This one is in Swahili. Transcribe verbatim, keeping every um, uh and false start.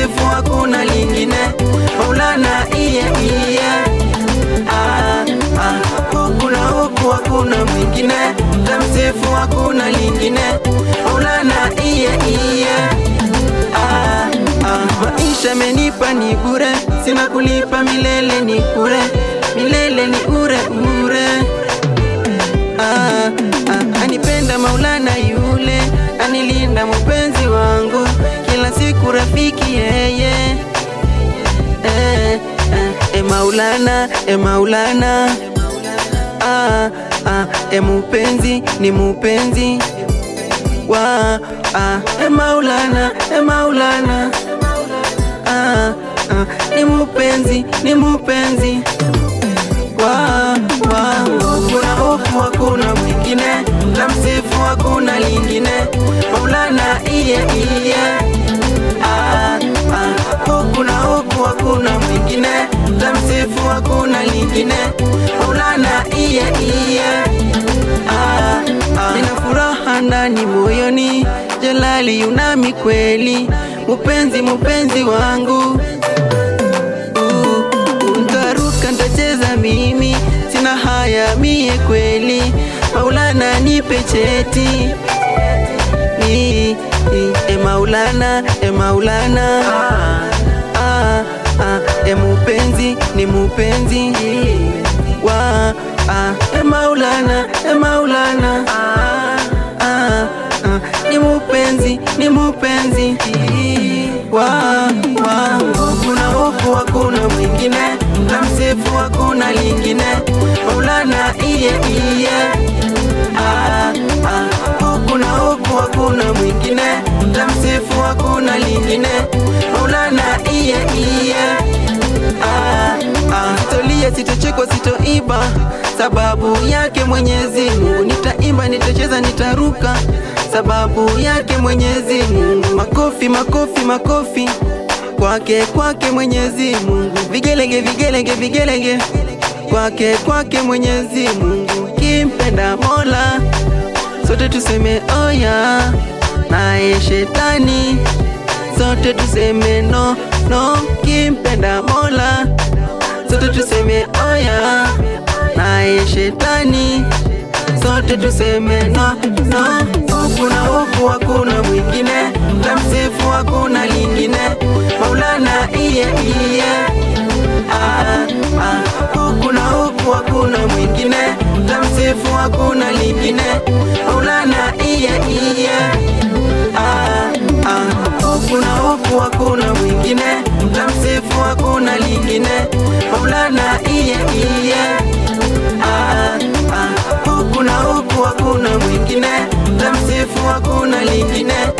tamsifu hakuna lingine. Maulana iye iye, ah, ah, huku na huku hakuna mwingine. Tamsifu hakuna lingine. Maulana iye iye, ah, ah. Maisha menipa ni bure, sina kulipa milele ni kure, milele ni ure ure. Ah, ah, anipenda Maulana yule, anilinda mpenzi wangu, kila siku rafiki yeye. Eh, eh, eh Maulana, eh Maulana, ah, ah, eh mupenzi, ni mupenzi wa, ah, eh Maulana, eh Maulana, ah, ah, ni mupenzi, ni mupenzi wa, wa. Huku na huku hakuna mwingine, tamsifu hakuna lingine. Maulana iye iye, ah, ah, huku na huku hakuna mwingine. Tamsifu hakuna lingine. Maulana iye iye, ah, ah. Nina furaha ndani moyoni, Jalali yunami kweli, mupenzi mupenzi wangu. Ntaruka ntacheza mimi, sina haya mie kweli. Maulana nipe cheti ni, ni, e Maulana, e Maulana, ah, ah, e mupenzi, ni mupenzi wa, ah, e Maulana, e Maulana, ah, ah, ah, ni mupenzi, ni mupenzi wa, wa. Huku na huku hakuna mwingine, tamsifu hakuna lingine. Maulana iye iye, ah, ah, huku na huku hakuna mwingine. Tamsifu hakuna lingine. Maulana iye iye, ah, ah. Sitolia, sitochekwa, sitoiba, sababu yake Mwenyezi Mungu. Nitaimba, nitacheza, nitaruka, sababu yake Mwenyezi Mungu. Makofi, makofi, makofi kwake, kwake Mwenyezi Mungu. Vigelege, vigelege, vigelege kwake, kwake Mwenyezi Mungu. Kimpenda Mola, sote tuseme oya, naye shetani sote tuseme no, no. Kimpenda Mola, sote tuseme oya, naye shetani sote tuseme no, no. Huku na huku hakuna mwingine, tamsifu hakuna lingine. Maulana iye iye, ah, ah, huku na huku hakuna mwingine. Tamsifu hakuna lingine. Maulana iye iye, ah, ah, huku na huku hakuna mwingine. Tamsifu hakuna lingine. Maulana iye iye, ah, ah, huku na huku hakuna mwingine. Tamsifu hakuna lingine.